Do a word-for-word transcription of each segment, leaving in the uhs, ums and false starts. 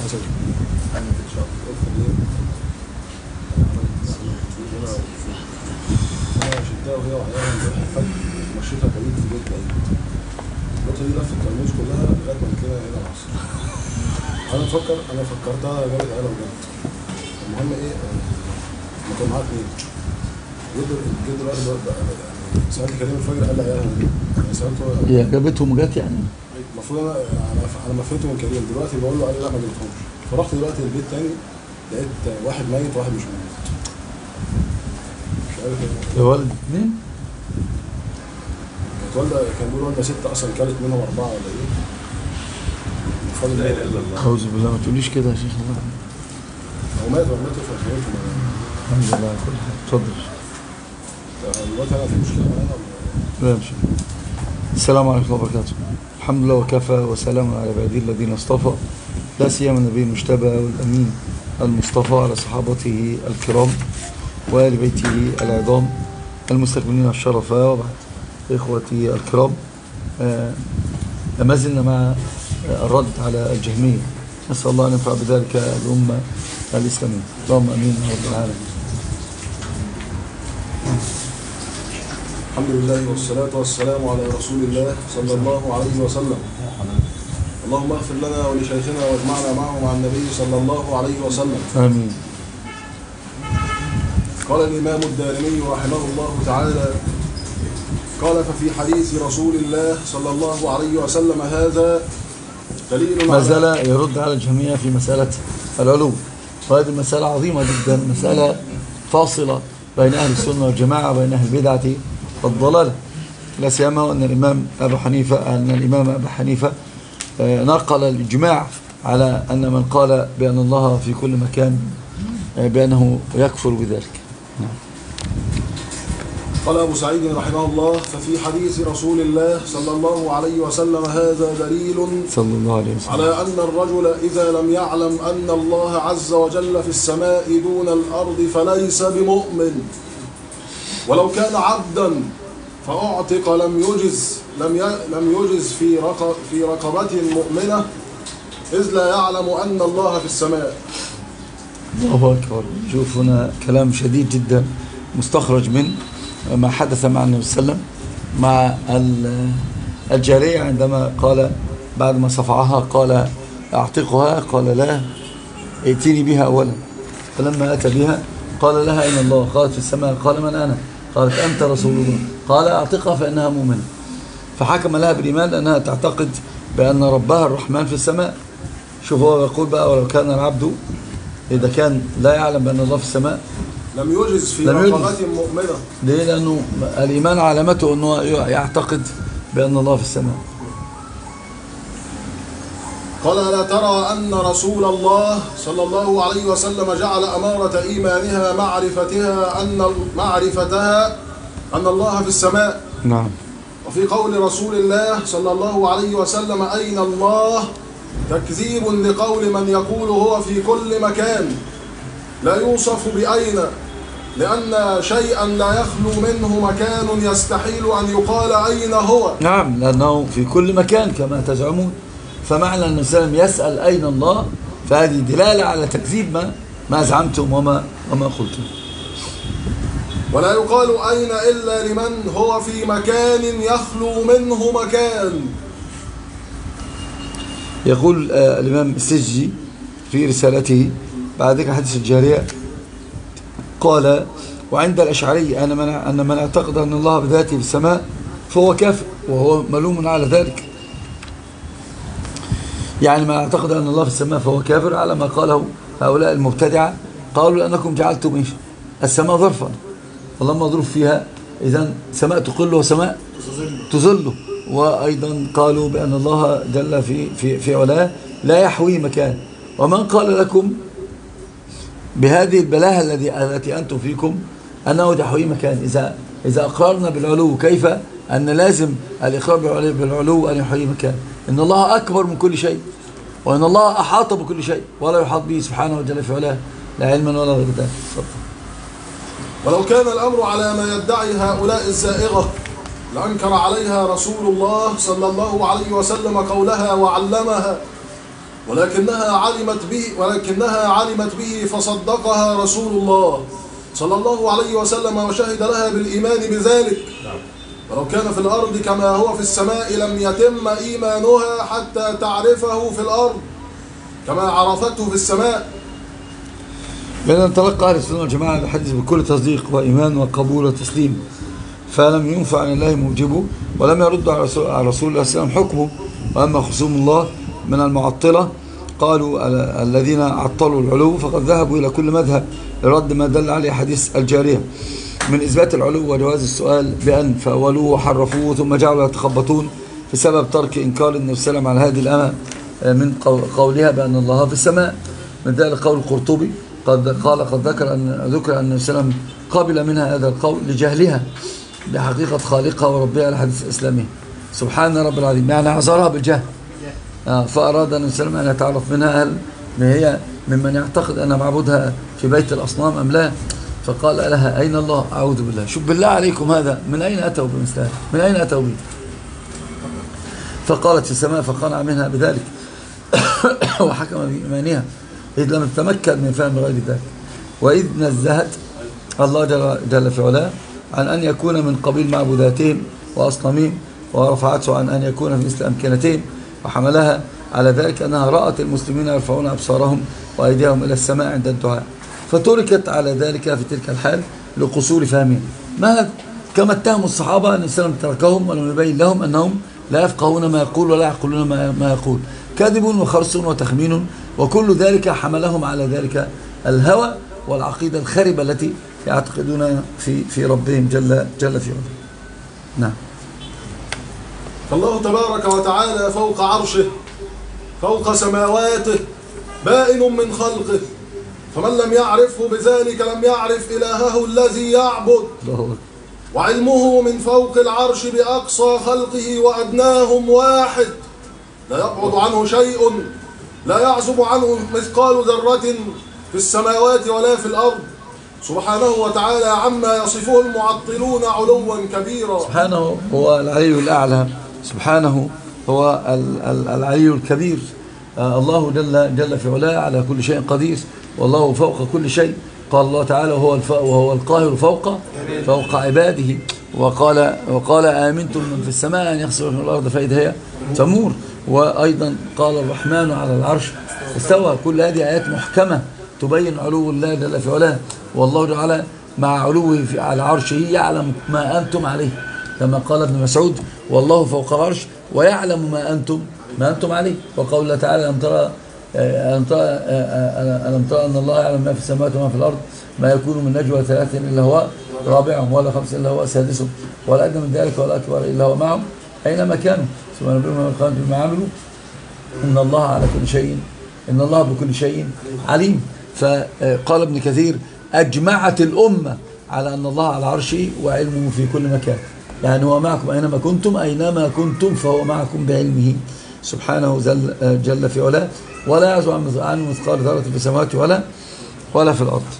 حسب أنا في الشهر الفلين أنا عملت أنا شدها وهي وعيالها امبارح الفجر مشيتها بعيد في بيت بعيد النقطة دي لفت الكرموز كلها لغاية ما كده هنا العصر. أنا بفكر أنا فكرتها جابت عيالها بجد. المهم إيه ما كان معاك مين؟ جد جد دلوقتي يعني سألت كريم الفجر قال لي عيالها يعني سألته هي جابتهم جت يعني؟ المفروض انا انا ما فهمته من كريم دلوقتي بقول له قال لي لا ما جبتهمش. فرحت دلوقتي البيت تاني لقيت واحد ميت وواحد مش ميت. مش عارف ايه. الولد مين؟ كانت والده كان بيقول والده ست اصلا كلت منهم اربعه ولا ايه؟ فاضل لا اله الا الله. اعوذ بالله ما تقوليش كده يا شيخ الله. هو مات ولا مات في فهمته. الحمد لله كل حاجه. اتفضل. دلوقتي انا في مشكله معانا لا مش السلام عليكم ورحمه الله وبركاته. الحمد لله وكفى وسلام على عباده الذين اصطفى لا سيما النبي المجتبى والامين المصطفى على صحابته الكرام وآل بيته العظام المستكملين الشرفاء. وبعد اخوتي الكرام آه ما زلنا مع الرد على الجهمية. نسأل الله أن ينفع بذلك الأمة الإسلامية. اللهم امين يا رب العالمين. الحمد لله والصلاة والسلام على رسول الله صلى الله عليه وسلم. اللهم اغفر لنا ولشيخنا واجمعنا معه مع النبي صلى الله عليه وسلم. آمين. قال الإمام الدارمي رحمه الله تعالى قال ففي حديث رسول الله صلى الله عليه وسلم هذا دليل ما زال يرد على الجهمية في مسألة العلو، وهذه مسألة عظيمة جدا، مسألة فاصلة بين أهل السنة والجماعة وبين أهل البدعة والضلالة. لا سيما أن الإمام أبو حنيفة أن الإمام أبو حنيفة نقل الإجماع على أن من قال بأن الله في كل مكان بأنه يكفر بذلك. قال أبو سعيد رحمه الله ففي حديث رسول الله صلى الله عليه وسلم هذا دليل صلى الله عليه وسلم على أن الرجل إذا لم يعلم أن الله عز وجل في السماء دون الأرض فليس بمؤمن، ولو كان عبدا فأعتق لم يجز لم لم يجز في رق في رقبة مؤمنة إذ لا يعلم أن الله في السماء. الله أكبر. شوف هنا كلام شديد جدا مستخرج من ما حدث مع النبي صلى الله عليه وسلم مع الجارية عندما قال بعد ما صفعها قال أعتقها، قال لا ائتني بها أولا، فلما أتى بها قال لها أين الله؟ قالت في السماء. قال من أنا؟ قالت أنت رسول الله. قال أعتقها فإنها مؤمنة، فحكم لها بالإيمان أنها تعتقد بأن ربها الرحمن في السماء. شوف هو يقول بقى ولو كان العبد إذا كان لا يعلم بأن الله في السماء لم يجز في رقبة مؤمنة. ليه؟ لأنه الإيمان علامته أنه يعتقد بأن الله في السماء. قال ألا ترى أن رسول الله صلى الله عليه وسلم جعل أمارة إيمانها معرفتها أن معرفتها أن الله في السماء. نعم. وفي قول رسول الله صلى الله عليه وسلم أين الله تكذيب لقول من يقول هو في كل مكان لا يوصف بأين، لأن شيئا لا يخلو منه مكان يستحيل أن يقال أين هو. نعم، لأنه في كل مكان كما تزعمون. فمعنى أن السلام يسأل أين الله فهذه دلالة على تكذيب ما ما زعمتم وما وما قلتم. ولا يقال أين إلا لمن هو في مكان يخلو منه مكان. يقول آه الإمام السجي في رسالته بعد ذلك حديث الجارية قال وعند الأشعري أن من, أن من اعتقد أن الله بذاته في السماء فهو كافر وهو ملوم على ذلك. يعني من اعتقد أن الله في السماء فهو كافر على ما قاله هؤلاء المبتدعة. قالوا لأنكم جعلتم السماء ظرفا فلما ظروف فيها إذن سماء تقل وسماء تظل. وأيضا قالوا بأن الله جل في, في, في علاه لا يحوي مكان. ومن قال لكم بهذه البلاهة الذي التي أنتم فيكم أنه يحوي مكان؟ إذا إذا أقررنا بالعلو كيف أن لازم الإقرار بالعلو أن يحوي مكان؟ إن الله أكبر من كل شيء وإن الله أحاط بكل شيء ولا يحاط به سبحانه وجل في علاه لا علما ولا غير ذلك. ولو كان الأمر على ما يدعي هؤلاء الزائغة لأنكر عليها رسول الله صلى الله عليه وسلم قولها وعلمها ولكنها علمت به ولكنها علمت به فصدقها رسول الله صلى الله عليه وسلم وشهد لها بالإيمان بذلك. ولو كان في الأرض كما هو في السماء لم يتم إيمانها حتى تعرفه في الأرض كما عرفته في السماء. بأن تلقى أهل السنة والجماعة الحديث بكل تصديق وإيمان وقبول وتسليم، فلم ينفع عن الله موجبه ولم يرد على رسول الله صلى الله عليه وسلم حكمه. وأما خصوم الله من المعطلة قالوا الذين عطلوا العلو فقد ذهبوا إلى كل مذهب لرد ما دل عليه حديث الجارية من إثبات العلو وجواز السؤال بأن فأولوه وحرفوه ثم جعلوا يتخبطون بسبب ترك إنكار النبي صلى الله عليه وسلم على هذه الأمة من قولها بأن الله في السماء. من ذلك قول القرطبي قد قال قد ذكر أن ذكر أن النبي صلى الله عليه وسلم قبل منها هذا القول لجهلها بحقيقة خالقها وربها على حديث الإسلامي سبحان رب العظيم، يعني عذرها بالجهل. آه فأراد النبي صلى الله عليه وسلم أن يتعرف منها هل هي ممن يعتقد أن معبودها في بيت الأصنام أم لا، فقال لها أين الله؟ أعوذ بالله. شوف بالله عليكم هذا من أين أتوا بمثل هذا؟ من أين أتوا به؟ فقالت في السماء فقنع منها بذلك وحكم بإيمانها إذ لم تتمكن من فهم غير ذلك. وإذ نزهت الله جل, جل في علاه عن أن يكون من قبيل معبوداتهم وأصنامهم ورفعته عن أن يكون في مثل أمكنتهم وحملها على ذلك أنها رأت المسلمين يرفعون أبصارهم وأيديهم إلى السماء عند الدعاء فتركت على ذلك في تلك الحال لقصور فهمهم. ما كما اتهموا الصحابة أن الإسلام تركهم ولم يبين لهم أنهم لا يفقهون ما يقول ولا يعقلون ما يقول، كذب وخرص وتخمين، وكل ذلك حملهم على ذلك الهوى والعقيدة الخربة التي يعتقدون في في ربهم جل جل في علاه. نعم. فالله تبارك وتعالى فوق عرشه فوق سماواته بائن من خلقه، فمن لم يعرفه بذلك لم يعرف إلهه الذي يعبد. وعلمه من فوق العرش بأقصى خلقه وأدناهم واحد لا يبعد عنه شيء، لا يعزب عنه مثقال ذرة في السماوات ولا في الأرض سبحانه وتعالى عما يصفه المعطلون علوا كبيرا. سبحانه هو العلي الأعلى، سبحانه هو العلي الكبير. آه الله جل, جل في علاه على كل شيء قدير، والله فوق كل شيء. قال الله تعالى وهو وهو القاهر فوق فوق عباده. وقال وقال آمنتم من في السماء أن يخسف من الأرض فإذا هي تمور. وأيضا قال الرحمن على العرش استوى. كل هذه آيات محكمة تبين علو الله جل في علاه، والله تعالى مع علوه على عرشه يعلم ما أنتم عليه، كما قال ابن مسعود والله فوق العرش ويعلم ما أنتم ما أنتم عليه. وقول الله تعالى ألم ترى ألم ترى ألم ترى أن الله يعلم ما في السماوات وما في الأرض ما يكون من نجوى ثلاثة إلا هو رابعهم ولا خمسة إلا هو سادسهم ولا أدنى من ذلك ولا أكبر إلا هو معهم أينما كانوا ثم نبئهم بما عملوا إن الله على كل شيء إن الله بكل شيء عليم. فقال ابن كثير أجمعت الأمة على أن الله على عرشه وعلمه في كل مكان، يعني هو معكم أينما كنتم أينما كنتم فهو معكم بعلمه سبحانه جل, جل في علاه، ولا يعزو عنه مثقال ذرة في السماوات ولا ولا في الأرض.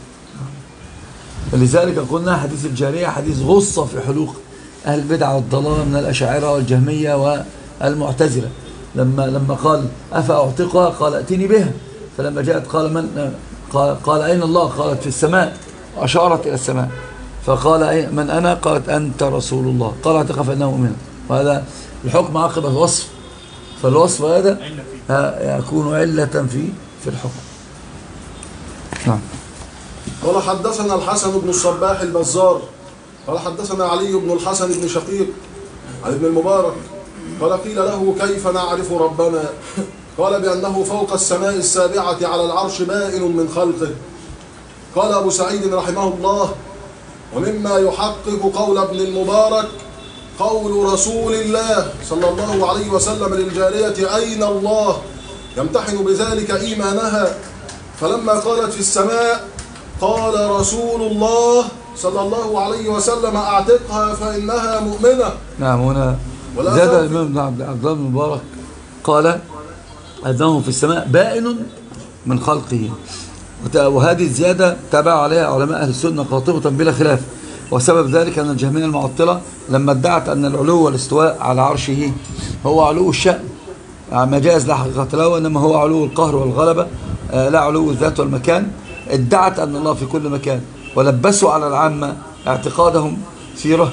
لذلك قلنا حديث الجارية حديث غصة في حلوق أهل البدع والضلال من الأشاعرة والجهمية والمعتزلة. لما لما قال أفأعتقها قال ائتني بها، فلما جاءت قال من قال, قال أين الله؟ قالت في السماء، أشارت إلى السماء. فقال من أنا؟ قالت أنت رسول الله. قال اعتقها فإنه مؤمن. وهذا الحكم عقب الوصف، فالوصف هذا يكون علة في في الحكم. نعم. قال حدثنا الحسن بن الصباح البزار قال حدثنا علي بن الحسن بن شقيق عن ابن المبارك قال قيل له كيف نعرف ربنا؟ قال بأنه فوق السماء السابعة على العرش بائن من خلقه. قال أبو سعيد رحمه الله ومما يحقق قول ابن المبارك قول رسول الله صلى الله عليه وسلم للجارية أين الله يمتحن بذلك إيمانها، فلما قالت في السماء قال رسول الله صلى الله عليه وسلم أعتقها فإنها مؤمنة. نعم. هنا زاد الإمام عبد الله بن المبارك قال أنه في السماء بائن من خلقه، وهذه الزيادة تابع عليها علماء أهل السنة قاطبة بلا خلاف. وسبب ذلك أن الجهمية المعطلة لما ادعت أن العلو والاستواء على عرشه هو علو الشأن مجاز لا حقيقة له، وإنما هو علو القهر والغلبة لا علو الذات والمكان. ادعت أن الله في كل مكان، ولبسوا على العامة اعتقادهم في ره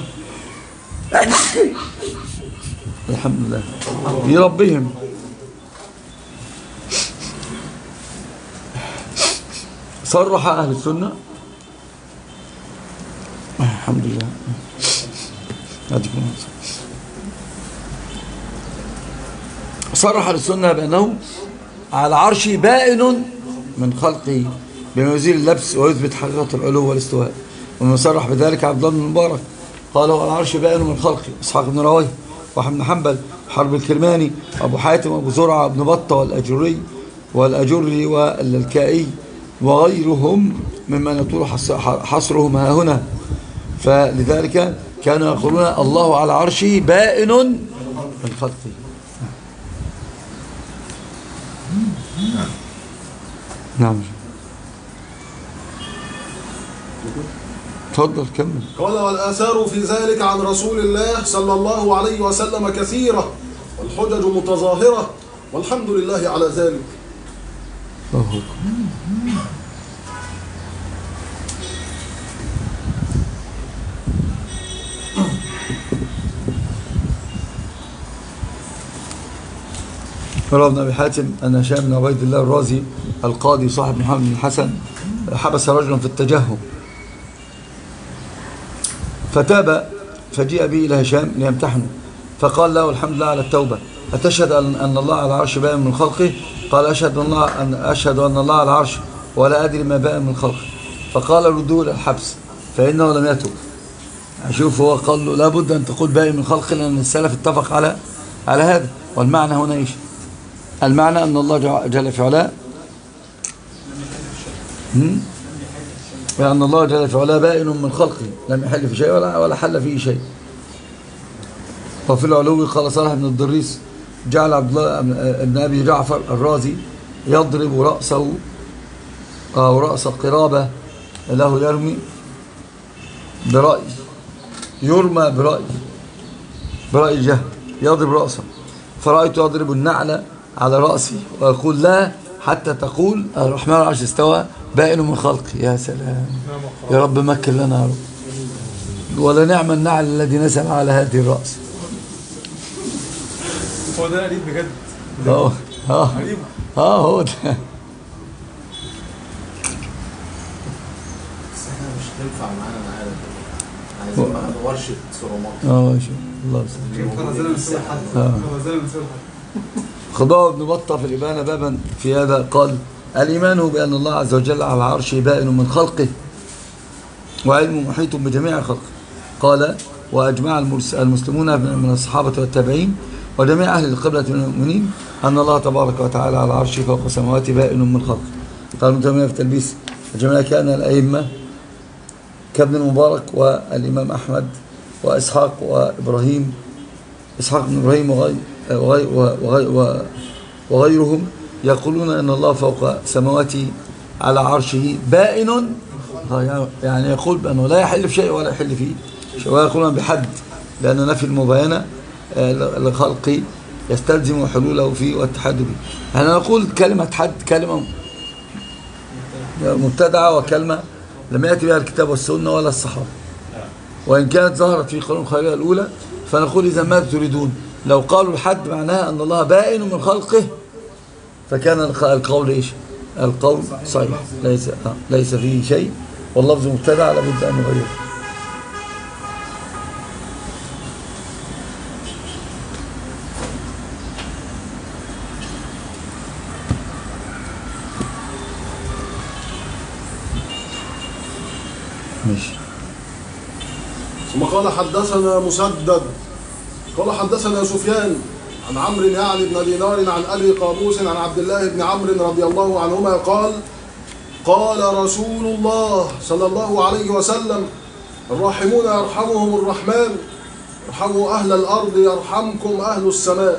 الحمد لله في ربهم. صرح أهل السنة الحمد لله صرح السنة بأنه على العرش بائن من خلقه بما يزيل اللبس ويثبت حقيقة العلو والاستواء. ومن صرح بذلك عبد الله بن المبارك قال على العرش بائن من خلقه إسحاق بن راهويه وأحمد بن حنبل وحرب الكرماني وأبو حاتم وأبو زرعة وابن بطة والأجري والأجري والكائي وغيرهم ممن يطول حصرهم ها هنا. فلذلك كانوا يقولون الله على عرشه بائن من خلقه. نعم تفضل كمل. قال والآثار في ذلك عن رسول الله صلى الله عليه وسلم كثيرة والحجج متظاهرة والحمد لله على ذلك. الله روى ابن أبي حاتم أن هشام بن عبيد الله الرازي القاضي صاحب محمد بن الحسن حبس رجلا في التجهم، فتاب فجيء به إلى هشام ليمتحنه، فقال له الحمد لله على التوبة، أتشهد أن الله على العرش بائن من خلقه؟ قال أشهد أن الله أن أشهد أن الله على العرش ولا أدري ما بائن من خلقه. فقال ردوه إلى الحبس فإنه لم يتب. أشوف هو قال له لابد أن تقول بائن من خلقه لأن السلف اتفق على على هذا. والمعنى هنا إيش؟ المعنى أن الله جل في علاه وأن الله جل في علاه بائن من خلقه لم يحل في شيء ولا ولا حل فيه شيء. وفي العلو قال صالح بن الضريس جعل عبد الله بن أبي جعفر الرازي يضرب رأسه أو رأس قرابة له يرمي برأي يرمى برأي برأي جهل يضرب رأسه، فرأيت يضرب النعل على رأسي ويقول لا حتى تقول الرحمن على العرش استوى بائن من خلقه. يا سلام يا رب مكن لنا يا رب. ولا نعم النعل الذي نزل على هذه الرأس. هو ده قريب بجد. اه اه اه هو ده. بس احنا مش هينفع معانا معانا عايزين معانا ورشه صرامات. اه شوف الله يسلمك. خضاع ابن بطة في الإبانة بابا في هذا قال الإيمان بأن الله عز وجل على عرشه بائن من خلقه وعلمه محيط بجميع خلقه. قال وأجمع المسلمون من الصحابة والتابعين وجميع أهل القبلة من المؤمنين أن الله تبارك وتعالى على عرشه فوق سماواته بائن من خلقه. قال ابن تيمية في تلبيس الجميع كان الأئمة كابن المبارك والإمام أحمد وإسحاق وإبراهيم إسحاق بن إبراهيم وغير وغير وغير وغيرهم يقولون أن الله فوق سماواته على عرشه بائن، يعني يقول بأنه لا يحل في شيء ولا يحل فيه شيء، ويقولون بحد لأن نفي المباينة لخلقه يستلزم حلوله فيه والتحد به. احنا نقول كلمة حد كلمة مبتدعة وكلمة لم يأتي بها الكتاب والسنة ولا الصحابة، وإن كانت ظهرت في قانون الخيرية الأولى فنقول إذا ما تريدون لو قالوا الحد معناها أن الله بائن من خلقه فكان القول إيش؟ القول صحيح ليس ليس فيه شيء واللفظ مبتدع لابد أن نغيره. ماشي. ثم قال حدثنا مسدد قال حدثنا سفيان عن عمرو يعني بن دينار عن أبي قابوس عن عبد الله بن عمرو رضي الله عنهما قال قال رسول الله صلى الله عليه وسلم الراحمون يرحمهم الرحمن ارحموا أهل الأرض يرحمكم أهل السماء.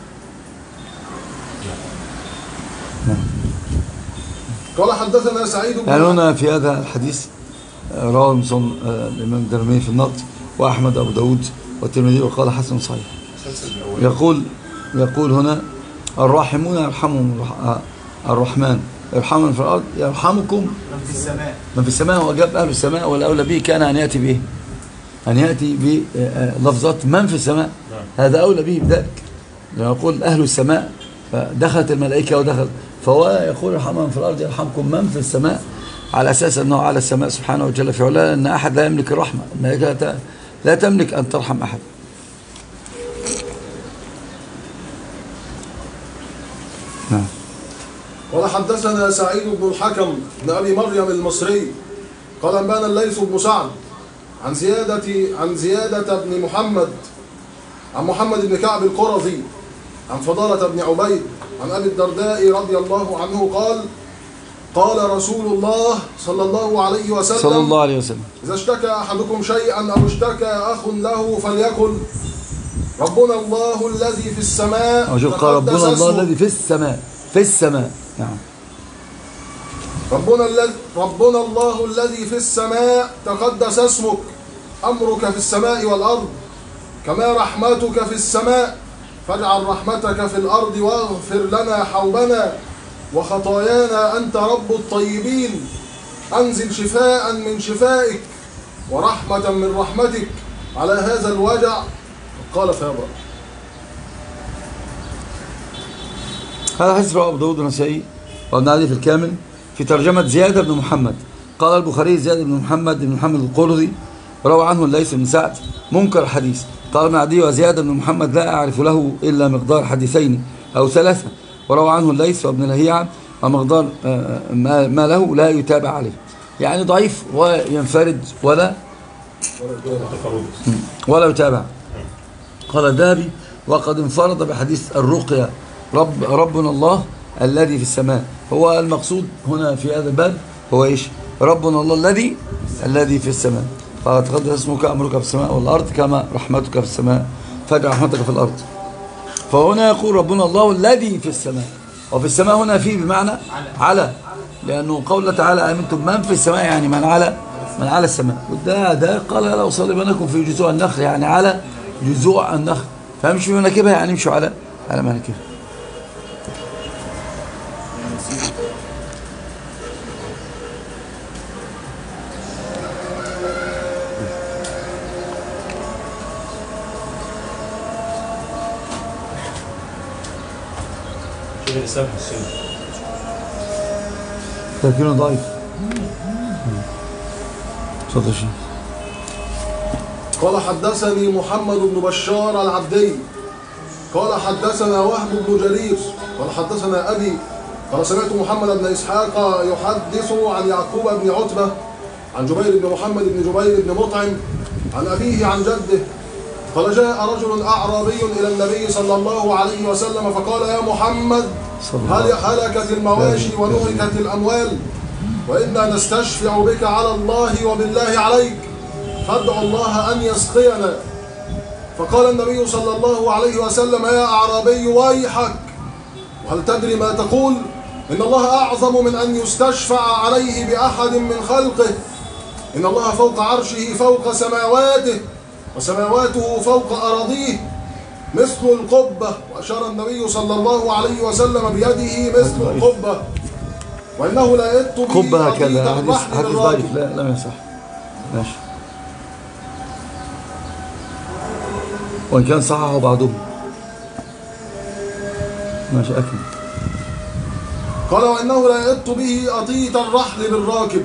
قال حدثنا سعيد بن يعني هنا في هذا الحديث رواه الإمام الدارمي في النقد وأحمد أبو داود والترمذي وقال حسن صحيح. يقول يقول هنا الراحمون يرحمهم الرحمن، يرحمهم في الأرض يرحمكم من في السماء. من في السماء. هو جاب أهل السماء، والأولى به كان أن يأتي به أن يأتي بلفظات من في السماء، هذا أولى به بذلك. يقول أهل السماء دخلت الملائكة ودخل، فهو يقول يرحمهم في الأرض يرحمكم من في السماء، على أساس أنه على السماء سبحانه وجل في علاه، أن أحد لا يملك الرحمة، الملائكة لا تملك أن ترحم أحد. نعم. قال حدثنا سعيد بن الحكم بن أبي مريم المصري قال أنبانا الليث بن سعد عن زيادة عن زيادة بن محمد عن محمد بن كعب القرظي عن فضالة بن عبيد عن أبي الدرداء رضي الله عنه قال قال رسول الله صلى الله عليه وسلم صلى الله عليه وسلم إذا اشتكى أحدكم شيئا أو اشتكى أخ له فليقل ربنا الله الذي في السماء. قال ربنا الله الذي في السماء، في السماء. نعم. ربنا الذي ربنا الله الذي في السماء تقدس اسمك، أمرك في السماء والأرض، كما رحمتك في السماء، فاجعل رحمتك في الأرض واغفر لنا حوبنا وخطايانا أنت رب الطيبين، أنزل شفاء من شفائك ورحمة من رحمتك على هذا الوجع. قال فيبرأ. هذا حديث رواه أبو داود والنسائي وابن علي في الكامل في ترجمة زيادة بن محمد. قال البخاري زيادة بن محمد بن محمد القرظي روى عنه الليث بن سعد منكر الحديث. قال ابن عدي وزيادة بن محمد لا أعرف له إلا مقدار حديثين أو ثلاثة، وروى عنه الليث وابن لهيعة ومقدار ما له لا يتابع عليه، يعني ضعيف وينفرد ولا ولا يتابع. قال الذهبي وقد انفرد بحديث الرقية رب ربنا الله الذي في السماء. هو المقصود هنا في هذا الباب هو إيش؟ ربنا الله الذي الذي في السماء. قال تقدس اسمك، أمرك في السماء والأرض، كما رحمتك في السماء، فاجعل رحمتك في الأرض. فهنا يقول ربنا الله الذي في السماء، وفي السماء هنا فيه بمعنى على، لأنه قول تعالى آمنتم من في السماء يعني من على من على السماء. وده ده قال لا أصلبنكم في جذوع النخل، يعني على جذوع النخل، فامشوا مناكبها يعني امشوا على على مناكبها. تركينه ضعيف. تفضل شيخ. قال حدثني محمد بن بشار العبدي قال حدثنا وهب بن جرير قال حدثنا أبي قال سمعت محمد بن إسحاق يحدث عن يعقوب بن عتبة عن جبير بن محمد بن جبير بن مطعم عن أبيه عن جده قال جاء رجل أعرابي إلى النبي صلى الله عليه وسلم فقال يا محمد هل هلكت المواشي ونهكت الأموال وإنا نستشفع بك على الله وبالله عليك فادع الله أن يسقينا. فقال النبي صلى الله عليه وسلم يا أعرابي ويحك، وهل تدري ما تقول؟ إن الله أعظم من أن يستشفع عليه بأحد من خلقه، إن الله فوق عرشه فوق سماواته وسماواته فوق أراضيه مثل القبة. وأشار النبي صلى الله عليه وسلم بيده مثل القبة، وإنه لا يأت به قبة هكذا. حديث حديث ضعيف لا لا يصح. ماشي، وإن كان صححه بعضهم. ماشي أكمل. قال وإنه لا يأت به أطيت الرحل بالراكب.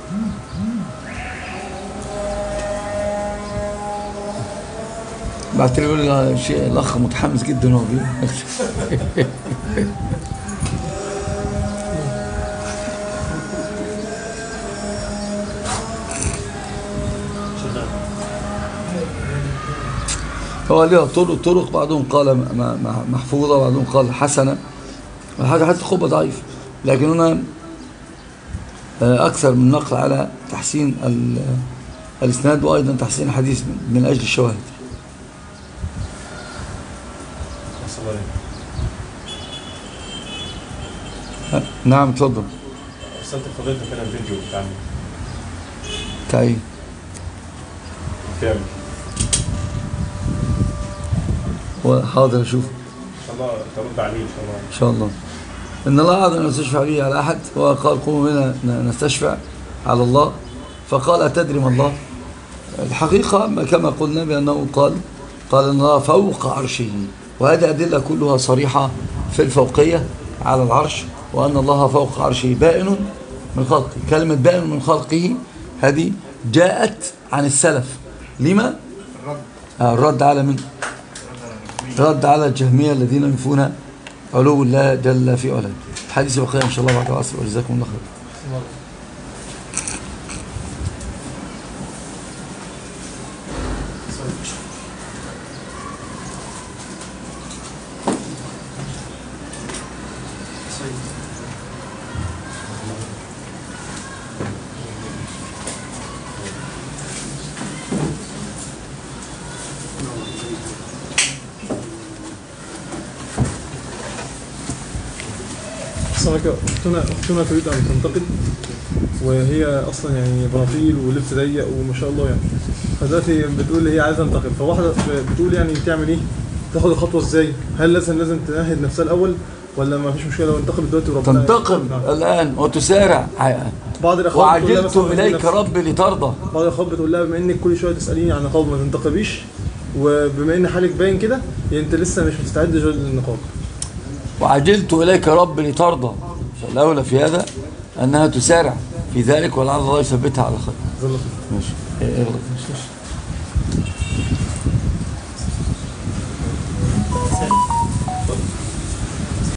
بعد يقول لي شيء الأخ متحمس جدا وهو بيقول هو ليه طرق طرق بعضهم قال محفوظة وبعضهم قال حسنة. الحاجة حتى خبة ضعيف، لكن هنا أكثر من نقل على تحسين الإسناد وأيضا تحسين الحديث من أجل الشواهد. نعم اتفضل. أرسلت فضيلتك أنا الفيديو بتاعنا بتاع إيه؟ كامل. حاضر أشوف. الله ترد عليه ان شاء الله. إن شاء الله. إن الله أعظم أن يستشفع به على أحد، وقال قوموا بنا نستشفع على الله، فقال أتدري ما الله؟ الحقيقة كما قلنا بأنه قال قال أن الله فوق عرشه، وهذه أدلة كلها صريحة في الفوقية على العرش، وأن الله فوق عرشه بائن من خلقه. كلمة بائن من خلقه هذه جاءت عن السلف. لما؟ آه الرد على من؟ رد على الجهمية الذين ينفون علو الله جل في علاه. الحديث بقية إن شاء الله بعد العصر، وجزاكم الله خير. أختنا أختنا تريد أن تنتقل، وهي أصلا يعني بناطيل ولبس ضيق وما شاء الله يعني، فدلوقتي بتقول هي عايزة تنتقل، فواحدة بتقول يعني تعمل إيه؟ تاخد الخطوة إزاي؟ هل لازم لازم تنهد نفسها الأول ولا ما فيش مشكلة لو انتقلت دلوقتي وربنا تنتقل الآن وتسارع؟ بعض الأخوات وعجلت إليك ربي لترضى. بعض الأخوات بتقول لها بما إنك كل شوية تسأليني عن نقاب ما تنتقبيش، وبما إن حالك باين كده يعني أنت لسه مش مستعد للنقاب. وعجلت إليك رب لترضى، فالأولى في هذا أنها تسارع في ذلك، ولعل الله يثبتها على خير. ماشي. اغلط.